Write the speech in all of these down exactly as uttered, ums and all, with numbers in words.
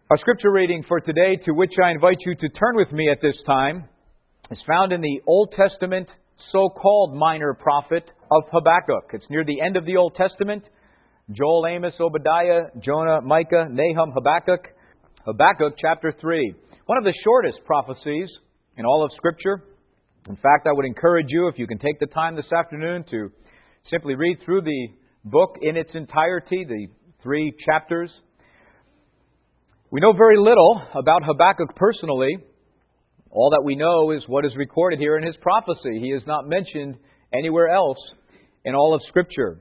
Our scripture reading for today, to which I invite you to turn with me at this time, is found in the Old Testament so-called minor prophet of Habakkuk. It's near the end of the Old Testament. Joel, Amos, Obadiah, Jonah, Micah, Nahum, Habakkuk. Habakkuk chapter three. One of the shortest prophecies in all of Scripture. In fact, I would encourage you, if you can take the time this afternoon, to simply read through the book in its entirety, the three chapters. We know very little about Habakkuk personally. All that we know is what is recorded here in his prophecy. He is not mentioned anywhere else in all of Scripture.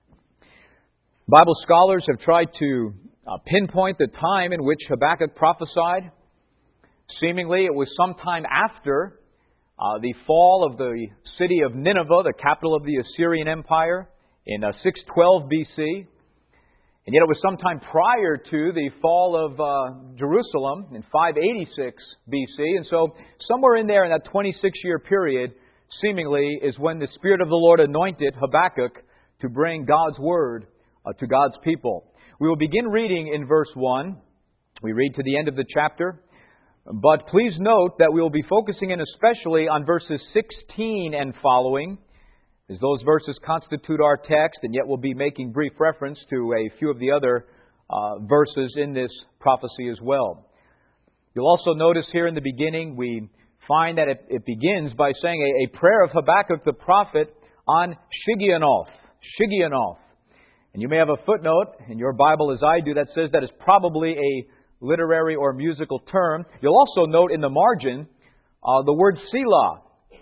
Bible scholars have tried to uh, pinpoint the time in which Habakkuk prophesied. Seemingly, it was sometime after uh, the fall of the city of Nineveh, the capital of the Assyrian Empire, in uh, six twelve B C. And yet it was sometime prior to the fall of uh, Jerusalem in five eighty-six B C. And so somewhere in there in that twenty-six year period, seemingly, is when the Spirit of the Lord anointed Habakkuk to bring God's Word uh, to God's people. We will begin reading in verse one. We read to the end of the chapter. But please note that we will be focusing in especially on verses sixteen and following, as those verses constitute our text, and yet we'll be making brief reference to a few of the other uh, verses in this prophecy as well. You'll also notice here in the beginning, we find that it, it begins by saying a, a prayer of Habakkuk the prophet on Shigionoth. Shigionoth. And you may have a footnote in your Bible, as I do, that says that is probably a literary or musical term. You'll also note in the margin uh, the word Selah.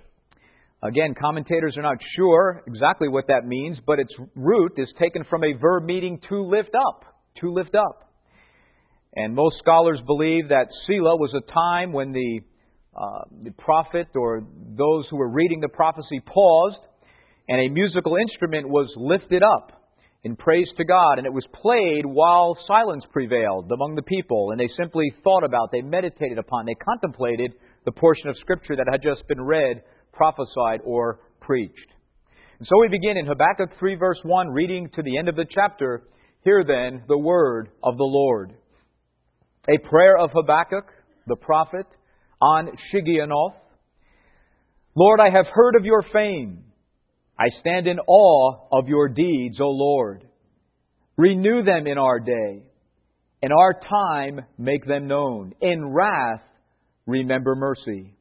Again, commentators are not sure exactly what that means, but its root is taken from a verb meaning to lift up. To lift up. And most scholars believe that Selah was a time when the, uh, the prophet or those who were reading the prophecy paused, and a musical instrument was lifted up in praise to God, and it was played while silence prevailed among the people, and they simply thought about, they meditated upon, they contemplated the portion of Scripture that had just been read, prophesied, or preached. And so we begin in Habakkuk three verse one, reading to the end of the chapter. Hear then the word of the Lord. A prayer of Habakkuk, the prophet, on Shigionoth. Lord, I have heard of your fame. I stand in awe of your deeds, O Lord. Renew them in our day. In our time, make them known. In wrath, remember mercy.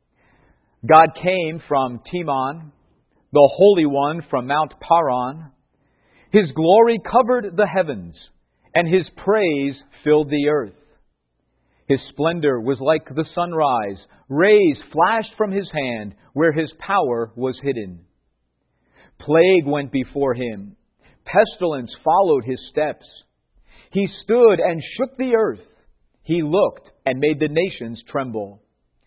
God came from Teman, the Holy One from Mount Paran. His glory covered the heavens, and His praise filled the earth. His splendor was like the sunrise. Rays flashed from His hand where His power was hidden. Plague went before Him. Pestilence followed His steps. He stood and shook the earth. He looked and made the nations tremble.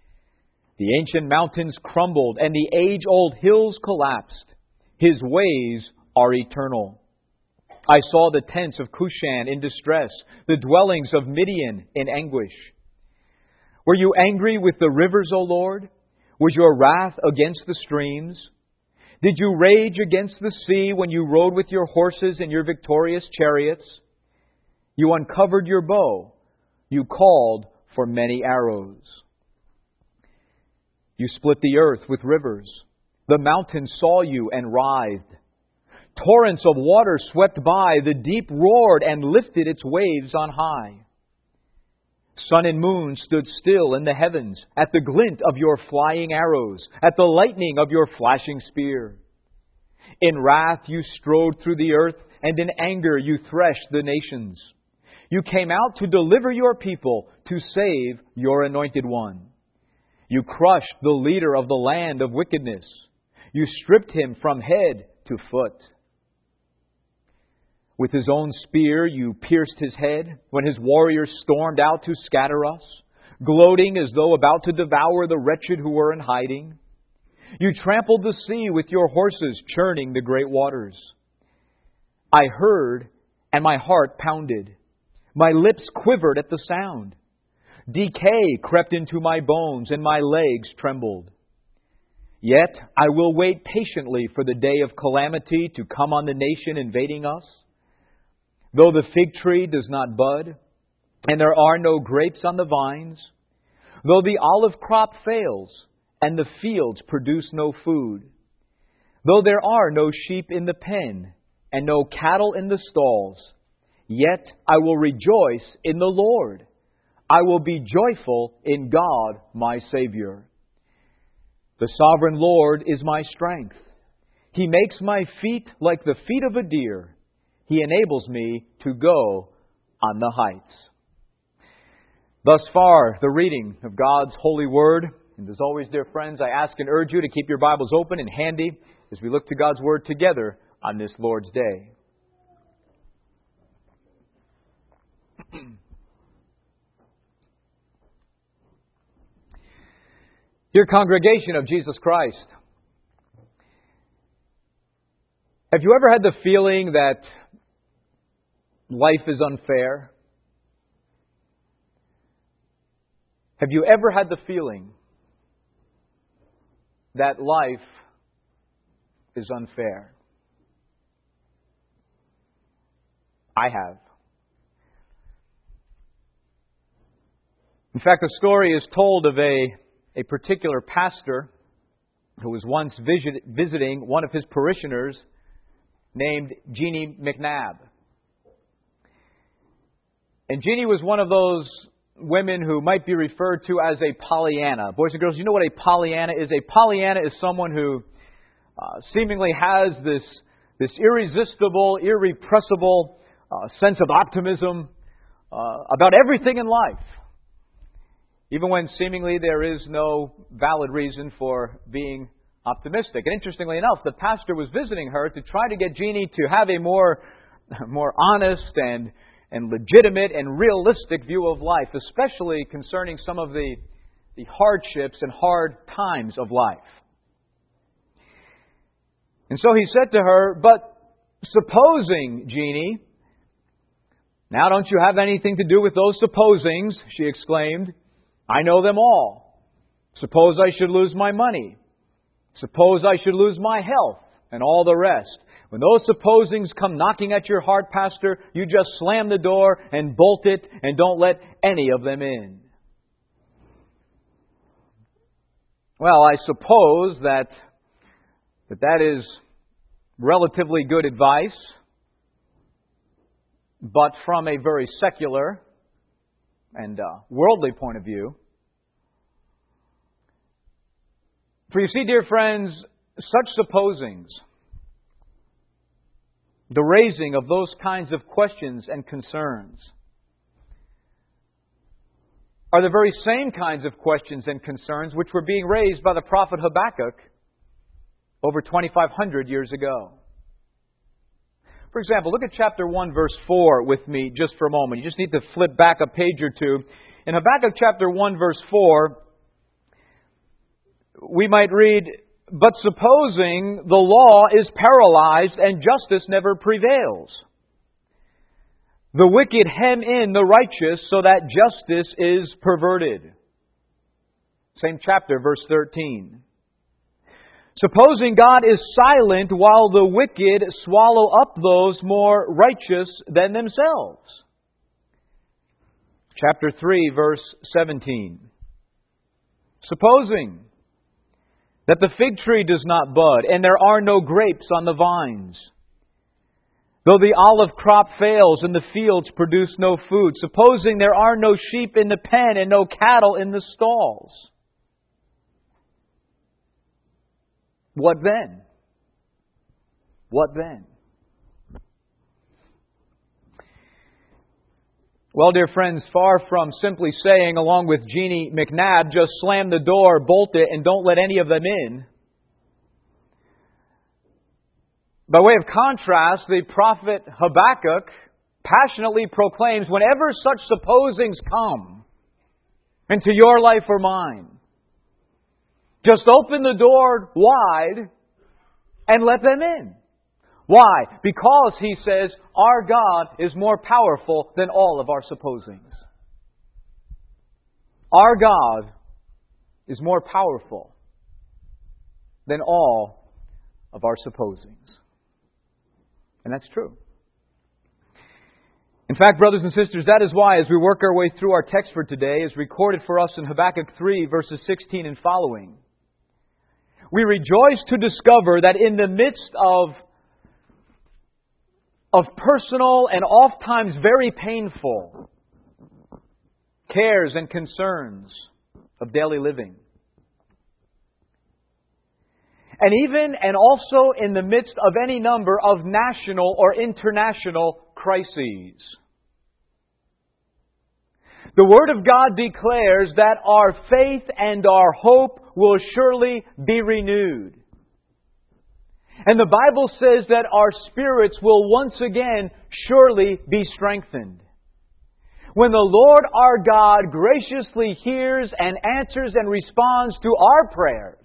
The ancient mountains crumbled, and the age-old hills collapsed. His ways are eternal. I saw the tents of Cushan in distress, the dwellings of Midian in anguish. Were you angry with the rivers, O Lord? Was your wrath against the streams? Did you rage against the sea when you rode with your horses and your victorious chariots? You uncovered your bow. You called for many arrows. You split the earth with rivers. The mountains saw you and writhed. Torrents of water swept by. The deep roared and lifted its waves on high. Sun and moon stood still in the heavens at the glint of your flying arrows, at the lightning of your flashing spear. In wrath you strode through the earth, and in anger you threshed the nations. You came out to deliver your people, to save your anointed one. You crushed the leader of the land of wickedness. You stripped him from head to foot. With his own spear you pierced his head when his warriors stormed out to scatter us, gloating as though about to devour the wretched who were in hiding. You trampled the sea with your horses, churning the great waters. I heard, and my heart pounded. My lips quivered at the sound. Decay crept into my bones, and my legs trembled. Yet I will wait patiently for the day of calamity to come on the nation invading us. Though the fig tree does not bud, and there are no grapes on the vines, though the olive crop fails, and the fields produce no food, though there are no sheep in the pen, and no cattle in the stalls, yet I will rejoice in the Lord. I will be joyful in God my Savior. The sovereign Lord is my strength. He makes my feet like the feet of a deer. He enables me to go on the heights. Thus far, the reading of God's holy word. And as always, dear friends, I ask and urge you to keep your Bibles open and handy as we look to God's word together on this Lord's Day. Dear congregation of Jesus Christ, have you ever had the feeling that life is unfair? Have you ever had the feeling that life is unfair? I have. In fact, the story is told of a, a particular pastor who was once visit, visiting one of his parishioners named Jeannie McNabb. And Jeannie was one of those women who might be referred to as a Pollyanna. Boys and girls, you know what a Pollyanna is? A Pollyanna is someone who uh, seemingly has this, this irresistible, irrepressible uh, sense of optimism uh, about everything in life, even when seemingly there is no valid reason for being optimistic. And interestingly enough, the pastor was visiting her to try to get Jeannie to have a more, more honest and and legitimate and realistic view of life, especially concerning some of the, the hardships and hard times of life. And so he said to her, "But supposing, Jeannie..." "Now don't you have anything to do with those supposings," she exclaimed. "I know them all. Suppose I should lose my money. Suppose I should lose my health, and all the rest. When those supposings come knocking at your heart, Pastor, you just slam the door and bolt it and don't let any of them in." Well, I suppose that that, that is relatively good advice, but from a very secular and uh, worldly point of view. For you see, dear friends, such supposings, the raising of those kinds of questions and concerns, are the very same kinds of questions and concerns which were being raised by the prophet Habakkuk over twenty-five hundred years ago. For example, look at chapter one, verse four with me just for a moment. You just need to flip back a page or two. In Habakkuk chapter one, verse four, we might read, "But supposing the law is paralyzed and justice never prevails. The wicked hem in the righteous so that justice is perverted." Same chapter, verse thirteen. "Supposing God is silent while the wicked swallow up those more righteous than themselves." Chapter three, verse seventeen. "Supposing that the fig tree does not bud, and there are no grapes on the vines. Though the olive crop fails, and the fields produce no food. Supposing there are no sheep in the pen, and no cattle in the stalls. What then? What then?" Well, dear friends, far from simply saying, along with Jeannie McNabb, just slam the door, bolt it, and don't let any of them in. By way of contrast, the prophet Habakkuk passionately proclaims, whenever such supposings come into your life or mine, just open the door wide and let them in. Why? Because, he says, our God is more powerful than all of our supposings. Our God is more powerful than all of our supposings. And that's true. In fact, brothers and sisters, that is why, as we work our way through our text for today, is recorded for us in Habakkuk three, verses sixteen and following, we rejoice to discover that in the midst of, of personal and oftentimes very painful cares and concerns of daily living, and even and also in the midst of any number of national or international crises, the Word of God declares that our faith and our hope will surely be renewed. And the Bible says that our spirits will once again surely be strengthened. When the Lord our God graciously hears and answers and responds to our prayers,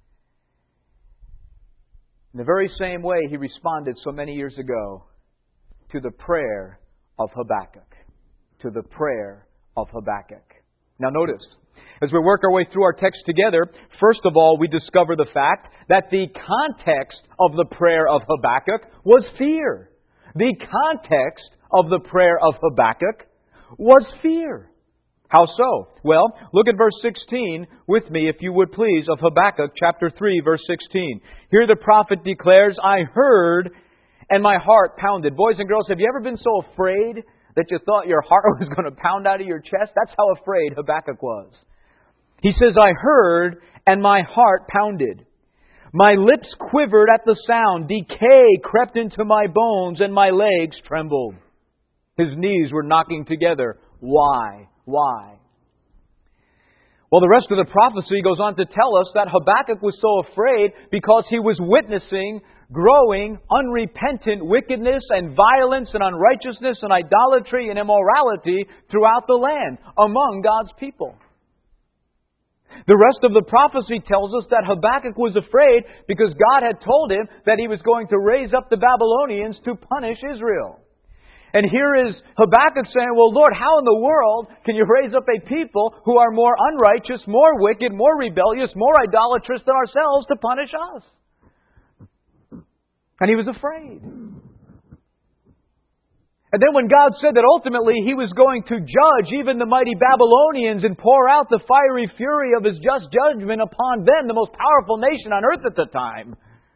in the very same way He responded so many years ago to the prayer of Habakkuk. To the prayer of Habakkuk. Now notice, as we work our way through our text together, first of all, we discover the fact that the context of the prayer of Habakkuk was fear. The context of the prayer of Habakkuk was fear. How so? Well, look at verse sixteen with me, if you would please, of Habakkuk chapter three, verse sixteen. Here the prophet declares, I heard and my heart pounded. Boys and girls, have you ever been so afraid that you thought your heart was going to pound out of your chest? That's how afraid Habakkuk was. He says, I heard and my heart pounded. My lips quivered at the sound. Decay crept into my bones and my legs trembled. His knees were knocking together. Why? Why? Well, the rest of the prophecy goes on to tell us that Habakkuk was so afraid because he was witnessing growing, unrepentant wickedness and violence and unrighteousness and idolatry and immorality throughout the land among God's people. The rest of the prophecy tells us that Habakkuk was afraid because God had told him that He was going to raise up the Babylonians to punish Israel. And here is Habakkuk saying, well, Lord, how in the world can you raise up a people who are more unrighteous, more wicked, more rebellious, more idolatrous than ourselves to punish us? And he was afraid. And then when God said that ultimately He was going to judge even the mighty Babylonians and pour out the fiery fury of His just judgment upon them, the most powerful nation on earth at the time,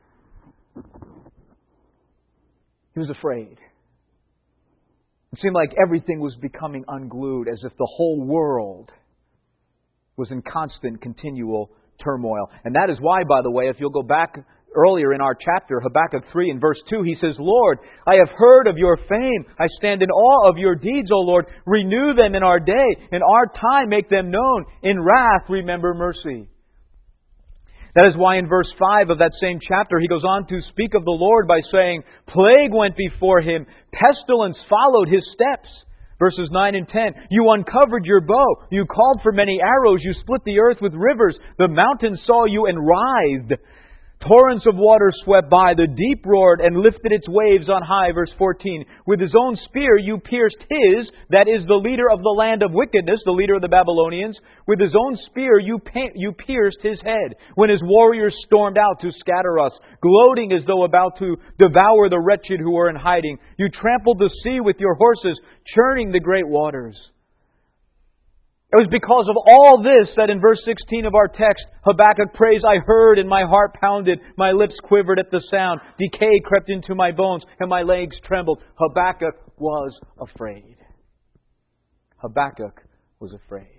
he was afraid. It seemed like everything was becoming unglued, as if the whole world was in constant, continual turmoil. And that is why, by the way, if you'll go back earlier in our chapter, Habakkuk three and verse two, he says, Lord, I have heard of your fame. I stand in awe of your deeds, O Lord. Renew them in our day. In our time make them known. In wrath remember mercy. That is why in verse five of that same chapter, he goes on to speak of the Lord by saying, plague went before Him. Pestilence followed His steps. Verses nine and ten, you uncovered your bow. You called for many arrows. You split the earth with rivers. The mountains saw you and writhed. Torrents of water swept by. The deep roared and lifted its waves on high. Verse fourteen. With His own spear you pierced His, that is the leader of the land of wickedness, the leader of the Babylonians. With His own spear you, pa- you pierced His head. When His warriors stormed out to scatter us, gloating as though about to devour the wretched who were in hiding. You trampled the sea with your horses, churning the great waters. It was because of all this that in verse sixteen of our text, Habakkuk prays, I heard and my heart pounded, my lips quivered at the sound, decay crept into my bones and my legs trembled. Habakkuk was afraid. Habakkuk was afraid.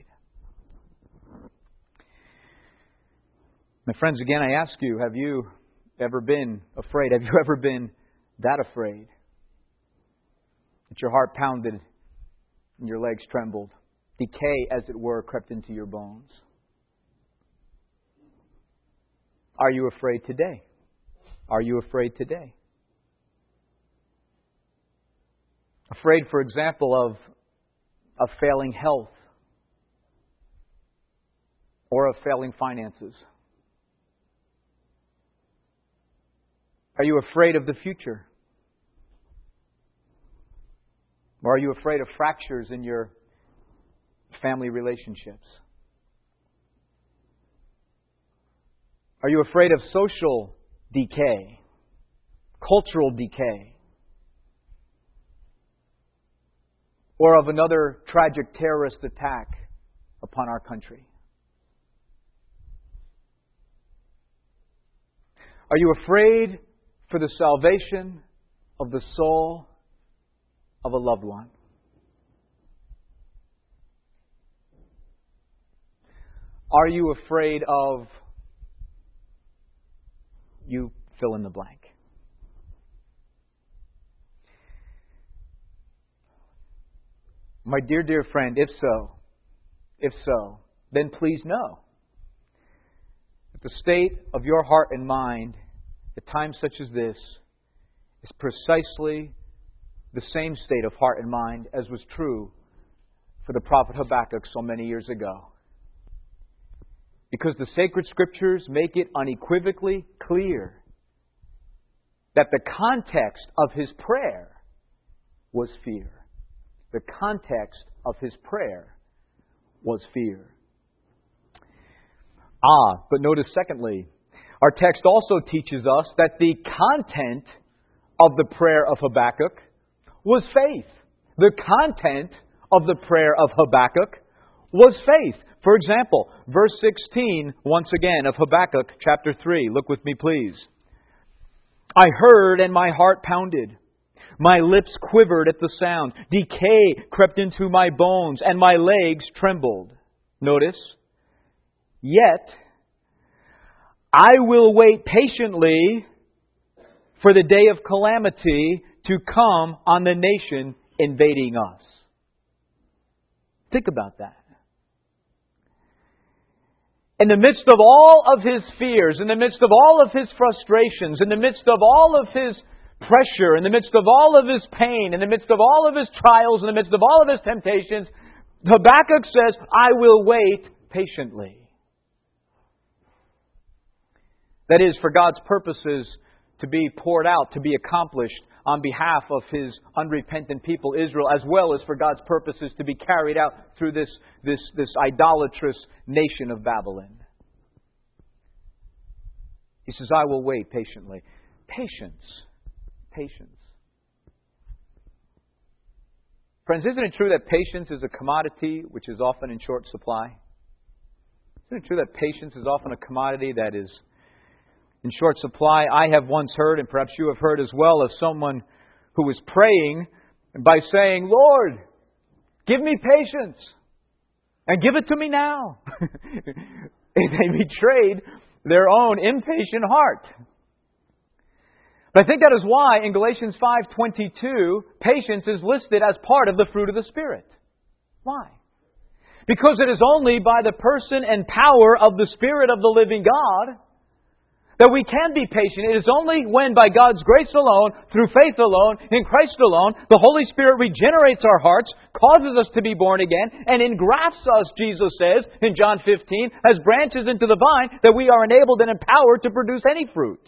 My friends, again I ask you, have you ever been afraid? Have you ever been that afraid that your heart pounded and your legs trembled? Decay, as it were, crept into your bones. Are you afraid today? Are you afraid today? Afraid, for example, of, of failing health or of failing finances? Are you afraid of the future? Or are you afraid of fractures in your family relationships? Are you afraid of social decay, cultural decay? or of another tragic terrorist attack upon our country? Are you afraid for the salvation of the soul of a loved one? Are you afraid of, you fill in the blank? My dear, dear friend, if so, if so, then please know that the state of your heart and mind at times such as this is precisely the same state of heart and mind as was true for the prophet Habakkuk so many years ago. Because the sacred Scriptures make it unequivocally clear that the context of his prayer was fear. The context of his prayer was fear. Ah, but notice secondly, our text also teaches us that the content of the prayer of Habakkuk was faith. The content of the prayer of Habakkuk was faith. For example, verse sixteen, once again, of Habakkuk chapter three. Look with me, please. I heard and my heart pounded. My lips quivered at the sound. Decay crept into my bones and my legs trembled. Notice, yet I will wait patiently for the day of calamity to come on the nation invading us. Think about that. In the midst of all of his fears, in the midst of all of his frustrations, in the midst of all of his pressure, in the midst of all of his pain, in the midst of all of his trials, in the midst of all of his temptations, Habakkuk says, I will wait patiently. That is, for God's purposes to be poured out, to be accomplished on behalf of His unrepentant people, Israel, as well as for God's purposes to be carried out through this, this, this idolatrous nation of Babylon. He says, I will wait patiently. Patience. Patience. Friends, isn't it true that patience is a commodity which is often in short supply? Isn't it true that patience is often a commodity that is in short supply? I have once heard, and perhaps you have heard as well, of someone who was praying by saying, Lord, give me patience and give it to me now. They betrayed their own impatient heart. But I think that is why in Galatians five twenty-two, patience is listed as part of the fruit of the Spirit. Why? Because it is only by the person and power of the Spirit of the living God that we can be patient. It is only when by God's grace alone, through faith alone, in Christ alone, the Holy Spirit regenerates our hearts, causes us to be born again, and engrafts us, Jesus says in John fifteen, as branches into the vine, that we are enabled and empowered to produce any fruit,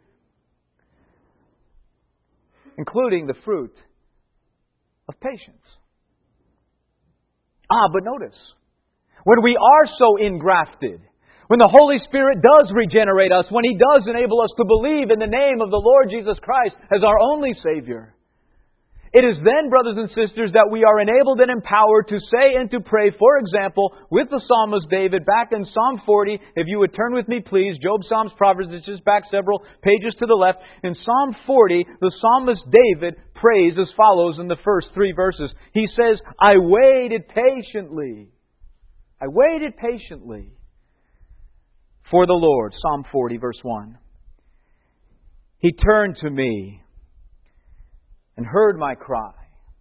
including the fruit of patience. Ah, but notice, when we are so engrafted, when the Holy Spirit does regenerate us, when He does enable us to believe in the name of the Lord Jesus Christ as our only Savior, it is then, brothers and sisters, that we are enabled and empowered to say and to pray, for example, with the psalmist David, back in Psalm forty, if you would turn with me please, Job, Psalms, Proverbs, it's just back several pages to the left. In Psalm forty, the psalmist David prays as follows in the first three verses. He says, I waited patiently. I waited patiently for the Lord. Psalm forty, verse one. He turned to me and heard my cry.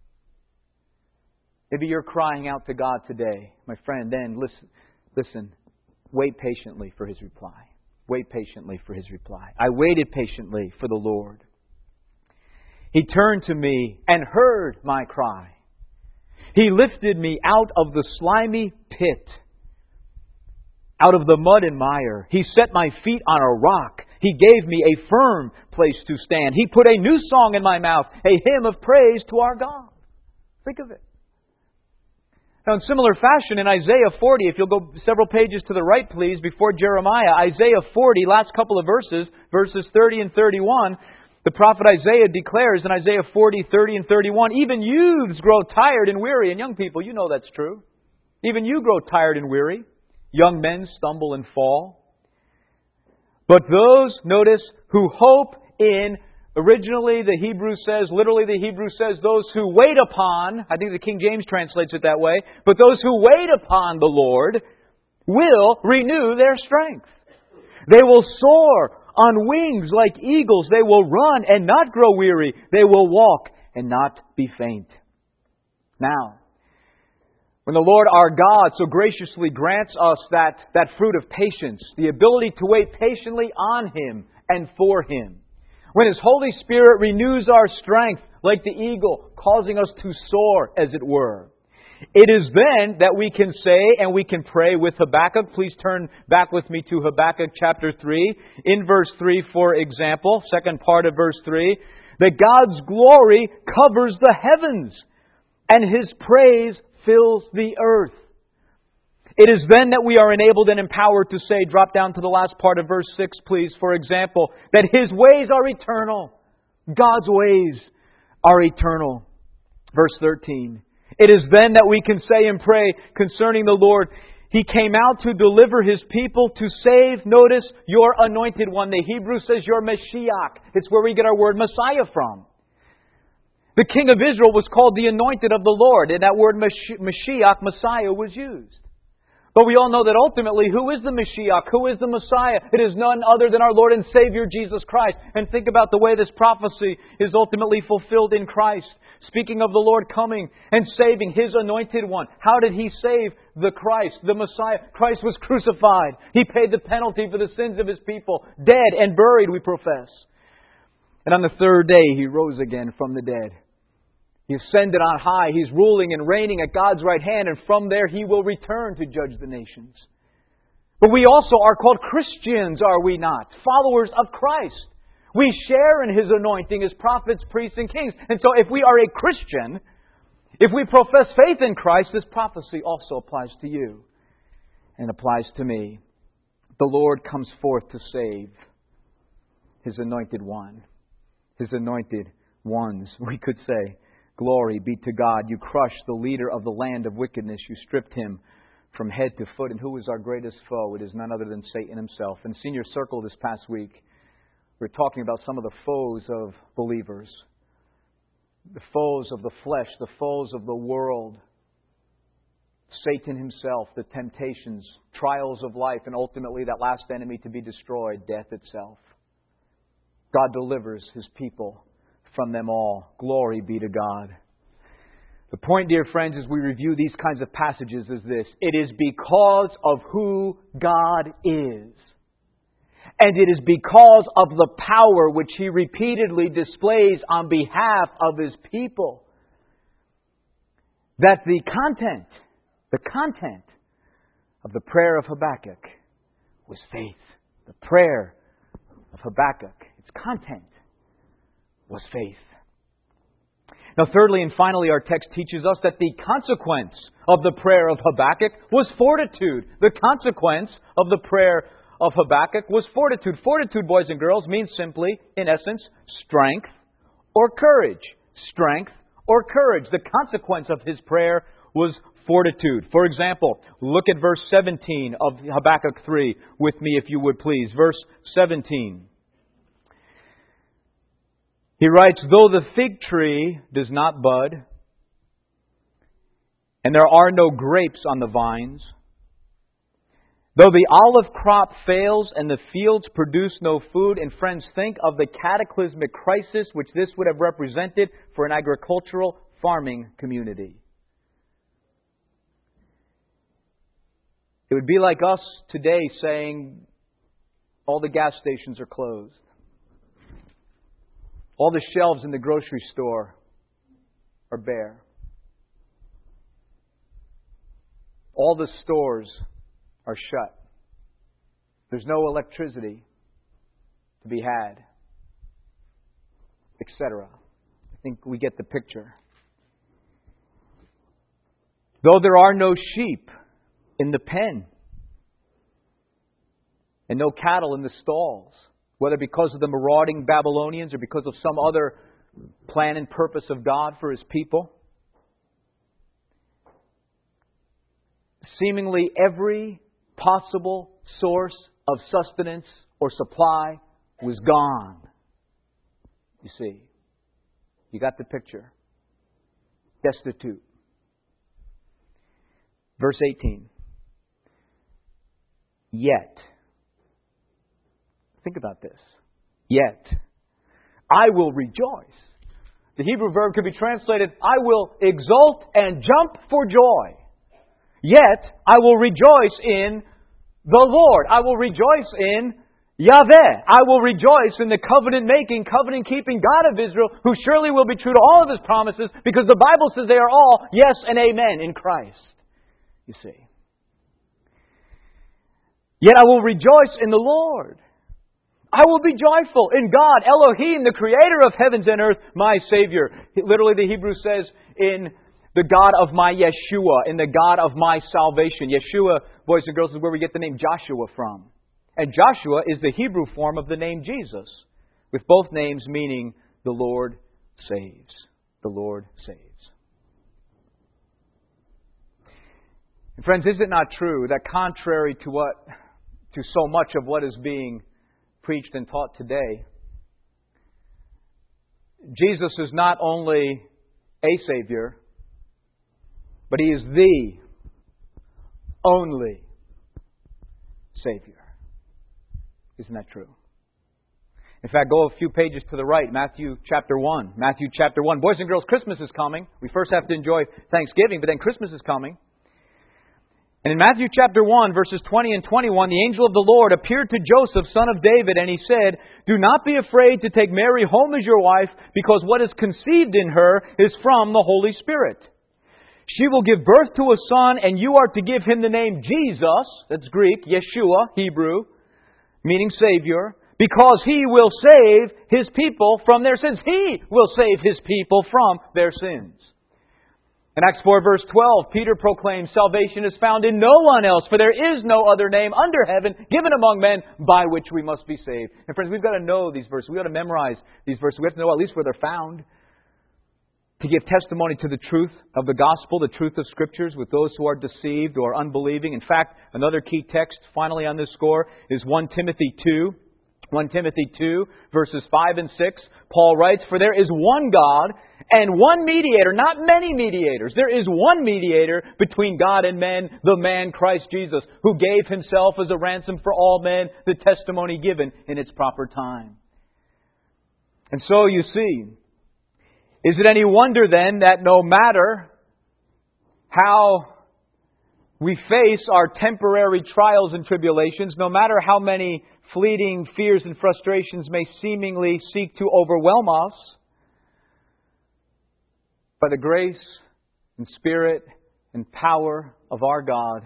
Maybe you're crying out to God today, my friend. Then listen, listen. Wait patiently for His reply. Wait patiently for His reply. I waited patiently for the Lord. He turned to me and heard my cry. He lifted me out of the slimy pit, out of the mud and mire. He set my feet on a rock. He gave me a firm place to stand. He put a new song in my mouth, a hymn of praise to our God. Think of it. Now, in similar fashion, in Isaiah forty, if you'll go several pages to the right, please, before Jeremiah, Isaiah forty, last couple of verses, verses thirty and thirty-one, The prophet Isaiah declares in Isaiah forty, thirty, and thirty-one, even youths grow tired and weary. And young people, you know that's true. Even you grow tired and weary. Young men stumble and fall. But those, notice, who hope in, originally the Hebrew says, literally the Hebrew says, those who wait upon, I think the King James translates it that way, but those who wait upon the Lord will renew their strength. They will soar on wings like eagles. They will run and not grow weary. They will walk and not be faint. Now, when the Lord our God so graciously grants us that, that fruit of patience, the ability to wait patiently on Him and for Him, when His Holy Spirit renews our strength like the eagle, causing us to soar, as it were, it is then that we can say and we can pray with Habakkuk. Please turn back with me to Habakkuk chapter three. In verse three, for example, second part of verse three, that God's glory covers the heavens and His praise fills the earth. It is then that we are enabled and empowered to say, drop down to the last part of verse six, please, for example, that His ways are eternal. God's ways are eternal. Verse thirteen. It is then that we can say and pray concerning the Lord, He came out to deliver His people, to save, notice, your anointed one. The Hebrew says your Mashiach. It's where we get our word Messiah from. The King of Israel was called the anointed of the Lord, and that word Mashiach, Messiah, was used. But we all know that ultimately, who is the Mashiach? Who is the Messiah? It is none other than our Lord and Savior, Jesus Christ. And think about the way this prophecy is ultimately fulfilled in Christ. Speaking of the Lord coming and saving His anointed one. How did He save the Christ, the Messiah? Christ was crucified. He paid the penalty for the sins of His people. Dead and buried, we profess. And on the third day, He rose again from the dead. He ascended on high. He's ruling and reigning at God's right hand. And from there, He will return to judge the nations. But we also are called Christians, are we not? Followers of Christ. We share in His anointing as prophets, priests, and kings. And so if we are a Christian, if we profess faith in Christ, this prophecy also applies to you and applies to me. The Lord comes forth to save His anointed one. His anointed ones, we could say. Glory be to God. You crushed the leader of the land of wickedness. You stripped him from head to foot. And who is our greatest foe? It is none other than Satan himself. In Senior Circle this past week, we were talking about some of the foes of believers. The foes of the flesh, the foes of the world. Satan himself, the temptations, trials of life, and ultimately that last enemy to be destroyed, death itself. God delivers His people from them all. Glory be to God. The point, dear friends, as we review these kinds of passages is this. It is because of who God is. And it is because of the power which He repeatedly displays on behalf of His people that the content, the content of the prayer of Habakkuk was faith. The prayer of Habakkuk, its content, was faith. Now, thirdly and finally, our text teaches us that the consequence of the prayer of Habakkuk was fortitude. The consequence of the prayer of Habakkuk was fortitude. Fortitude, boys and girls, means simply, in essence, strength or courage. Strength or courage. The consequence of his prayer was fortitude. For example, look at verse seventeen of Habakkuk three with me, if you would please. Verse seventeen. He writes, though the fig tree does not bud, and there are no grapes on the vines, though the olive crop fails and the fields produce no food, and friends, think of the cataclysmic crisis which this would have represented for an agricultural farming community. It would be like us today saying all the gas stations are closed. All the shelves in the grocery store are bare. All the stores are shut. There's no electricity to be had, et cetera. I think we get the picture. Though there are no sheep in the pen and no cattle in the stalls, whether because of the marauding Babylonians or because of some other plan and purpose of God for His people. Seemingly every possible source of sustenance or supply was gone. You see, you got the picture. Destitute. Verse eighteen. Yet. Think about this. Yet. I will rejoice. The Hebrew verb could be translated, I will exult and jump for joy. Yet, I will rejoice in the Lord. I will rejoice in Yahweh. I will rejoice in the covenant-making, covenant-keeping God of Israel, who surely will be true to all of His promises, because the Bible says they are all yes and amen in Christ. You see. Yet I will rejoice in the Lord. I will be joyful in God, Elohim, the Creator of heavens and earth, my Savior. Literally, the Hebrew says, in the God of my Yeshua, in the God of my salvation. Yeshua, boys and girls, is where we get the name Joshua from. And Joshua is the Hebrew form of the name Jesus, with both names meaning the Lord saves. The Lord saves. And friends, is it not true that contrary to what, to so much of what is being preached and taught today, Jesus is not only a Savior, but He is the only Savior. Isn't that true? In fact, go a few pages to the right, Matthew chapter one. Matthew chapter one. Boys and girls, Christmas is coming. We first have to enjoy Thanksgiving, but then Christmas is coming. And in Matthew chapter one, verses twenty and twenty-one, the angel of the Lord appeared to Joseph, son of David, and he said, "Do not be afraid to take Mary home as your wife, because what is conceived in her is from the Holy Spirit. She will give birth to a son, and you are to give him the name Jesus," that's Greek, Yeshua, Hebrew, meaning Savior, "because He will save His people from their sins." He will save His people from their sins. In Acts four verse twelve, Peter proclaims, "Salvation is found in no one else, for there is no other name under heaven given among men by which we must be saved." And friends, we've got to know these verses. We've got to memorize these verses. We have to know at least where they're found, to give testimony to the truth of the gospel, the truth of Scriptures, with those who are deceived or unbelieving. In fact, another key text finally on this score is First Timothy two. First Timothy two, verses five and six. Paul writes, "For there is one God and one mediator," not many mediators. "There is one mediator between God and men, the man Christ Jesus, who gave Himself as a ransom for all men, the testimony given in its proper time." And so you see, is it any wonder then that no matter how we face our temporary trials and tribulations, no matter how many fleeting fears and frustrations may seemingly seek to overwhelm us, by the grace and Spirit and power of our God,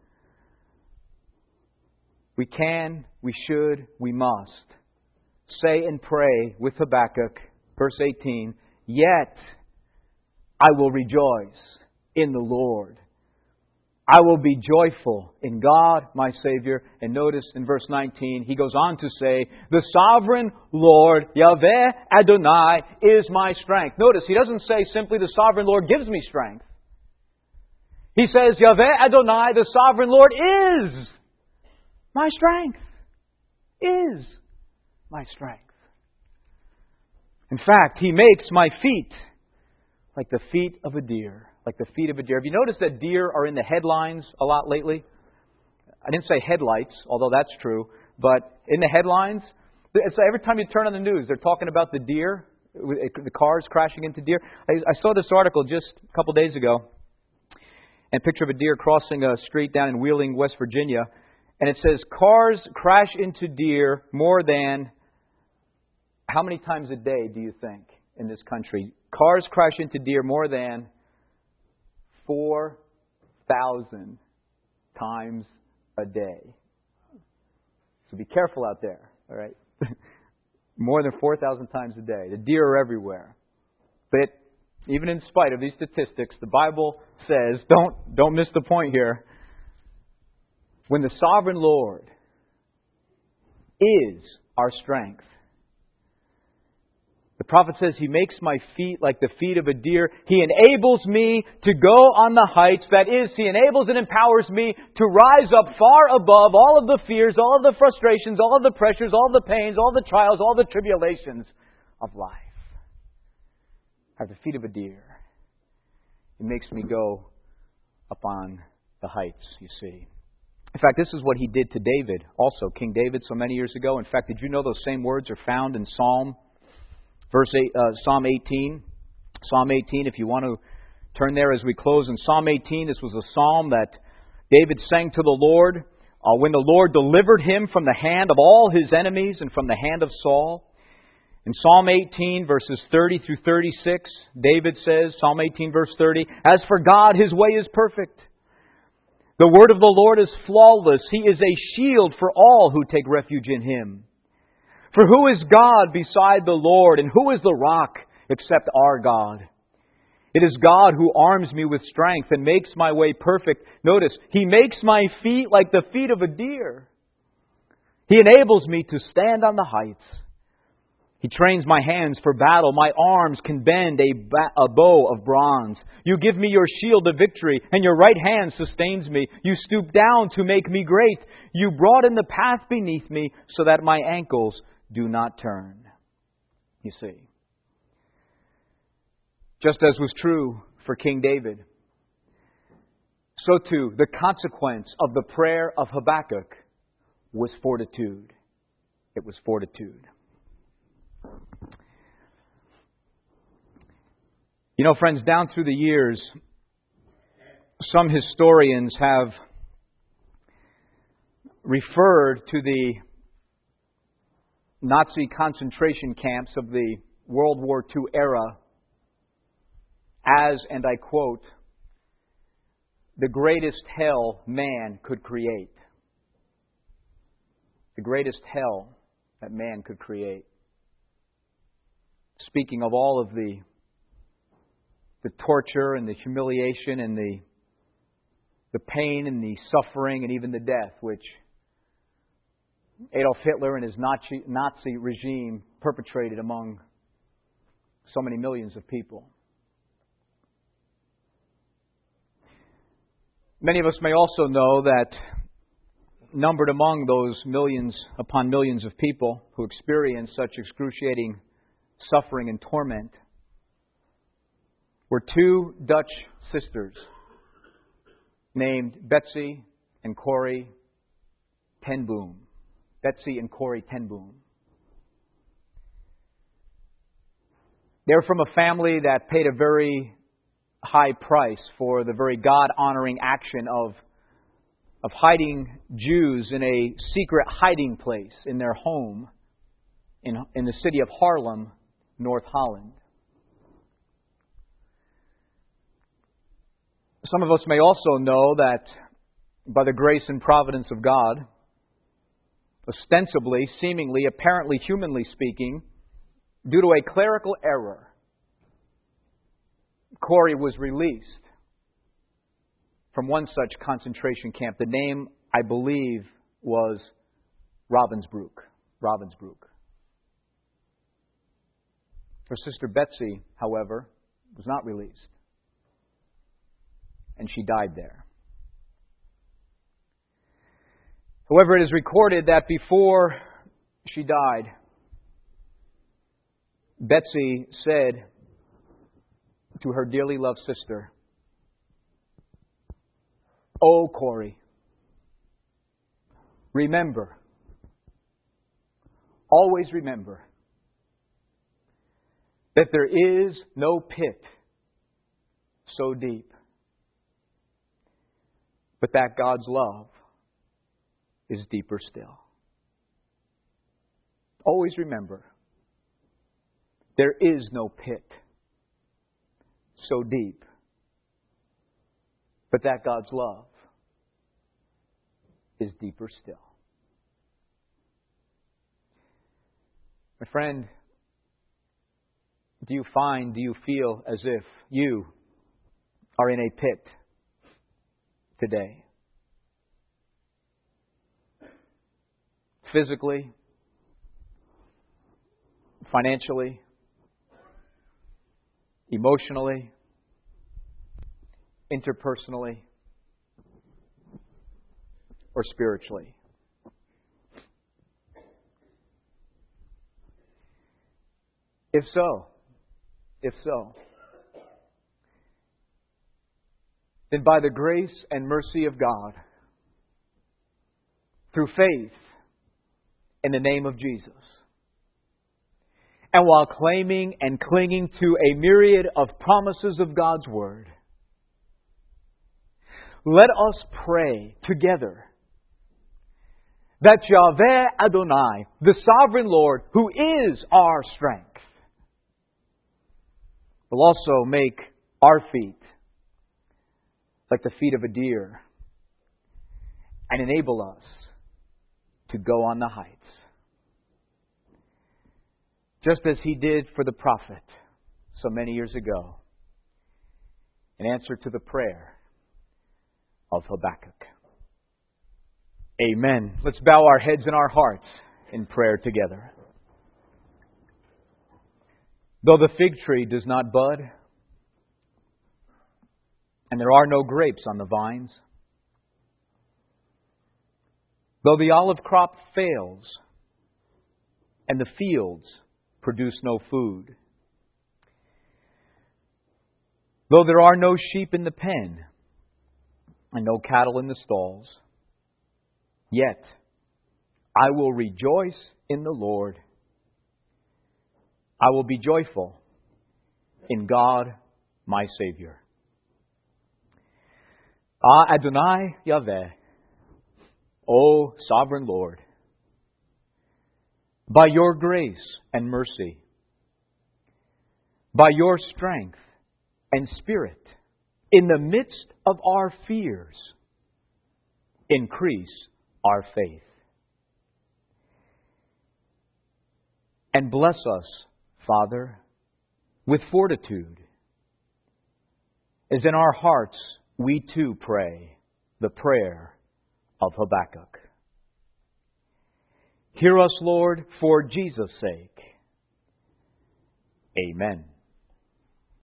we can, we should, we must say and pray with Habakkuk, verse eighteen, "Yet I will rejoice in the Lord. I will be joyful in God, my Savior." And notice in verse nineteen, he goes on to say, "The sovereign Lord, Yahweh Adonai, is my strength." Notice, he doesn't say simply, "The sovereign Lord gives me strength." He says, "Yahweh Adonai, the sovereign Lord, is my strength." Is my strength. In fact, He makes my feet like the feet of a deer. Like the feet of a deer. Have you noticed that deer are in the headlines a lot lately? I didn't say headlights, although that's true. But in the headlines, it's every time you turn on the news, they're talking about the deer, the cars crashing into deer. I, I saw this article just a couple days ago. And a picture of a deer crossing a street down in Wheeling, West Virginia. And it says, cars crash into deer more than... How many times a day do you think in this country? Cars crash into deer more than four thousand times a day. So be careful out there, all right? More than four thousand times a day. The deer are everywhere. But even in spite of these statistics, the Bible says, don't, don't miss the point here, when the sovereign Lord is our strength. The prophet says, He makes my feet like the feet of a deer. He enables me to go on the heights. That is, He enables and empowers me to rise up far above all of the fears, all of the frustrations, all of the pressures, all of the pains, all the trials, all the tribulations of life. At the feet of a deer. He makes me go up on the heights, you see. In fact, this is what He did to David, also King David, so many years ago. In fact, did you know those same words are found in Psalm Verse eight, uh, Psalm eighteen. Psalm eighteen, if you want to turn there as we close. In Psalm eighteen, this was a psalm that David sang to the Lord uh, when the Lord delivered him from the hand of all his enemies and from the hand of Saul. In Psalm eighteen, verses thirty through thirty-six, David says, Psalm eighteen, verse thirty, As for God, His way is perfect. The word of the Lord is flawless. He is a shield for all who take refuge in Him. For who is God beside the Lord, and who is the rock except our God? It is God who arms me with strength and makes my way perfect. Notice, He makes my feet like the feet of a deer. He enables me to stand on the heights. He trains my hands for battle. My arms can bend a, ba- a bow of bronze. You give me your shield of victory, and your right hand sustains me. You stoop down to make me great. You broaden the path beneath me so that my ankles do not turn. You see. Just as was true for King David, so too the consequence of the prayer of Habakkuk was fortitude. It was fortitude. You know, friends, down through the years, some historians have referred to the Nazi concentration camps of the World War Two era as, and I quote, the greatest hell man could create. The greatest hell that man could create. Speaking of all of the the torture and the humiliation and the the pain and the suffering and even the death which Adolf Hitler and his Nazi, Nazi regime perpetrated among so many millions of people. Many of us may also know that numbered among those millions upon millions of people who experienced such excruciating suffering and torment were two Dutch sisters named Betsy and Corrie ten Boom. Betsy and Corrie ten Boom. They're from a family that paid a very high price for the very God-honoring action of, of hiding Jews in a secret hiding place in their home in, in the city of Haarlem, North Holland. Some of us may also know that by the grace and providence of God, ostensibly, seemingly, apparently, humanly speaking, due to a clerical error, Corrie was released from one such concentration camp. The name, I believe, was Ravensbrück. Ravensbrück. Her sister Betsy, however, was not released. And she died there. However, it is recorded that before she died, Betsy said to her dearly loved sister, "Oh, Corrie, remember, always remember, that there is no pit so deep, but that God's love is deeper still." Always remember, there is no pit so deep, but that God's love is deeper still. My friend, do you find, do you feel as if you are in a pit today? Physically, financially, emotionally, interpersonally, or spiritually. If so, if so, then by the grace and mercy of God, through faith in the name of Jesus, and while claiming and clinging to a myriad of promises of God's Word, let us pray together that Yahweh Adonai, the Sovereign Lord, who is our strength, will also make our feet like the feet of a deer and enable us to go on the heights. Just as He did for the prophet so many years ago, in answer to the prayer of Habakkuk. Amen. Let's bow our heads and our hearts in prayer together. Though the fig tree does not bud, and there are no grapes on the vines, though the olive crop fails, and the fields produce no food, though there are no sheep in the pen, and no cattle in the stalls, yet I will rejoice in the Lord. I will be joyful in God my Savior. Ah, Adonai Yahweh, O Sovereign Lord, by Your grace and mercy, by Your strength and Spirit, in the midst of our fears, increase our faith. And bless us, Father, with fortitude, as in our hearts we too pray the prayer of Habakkuk. Hear us, Lord, for Jesus' sake. Amen.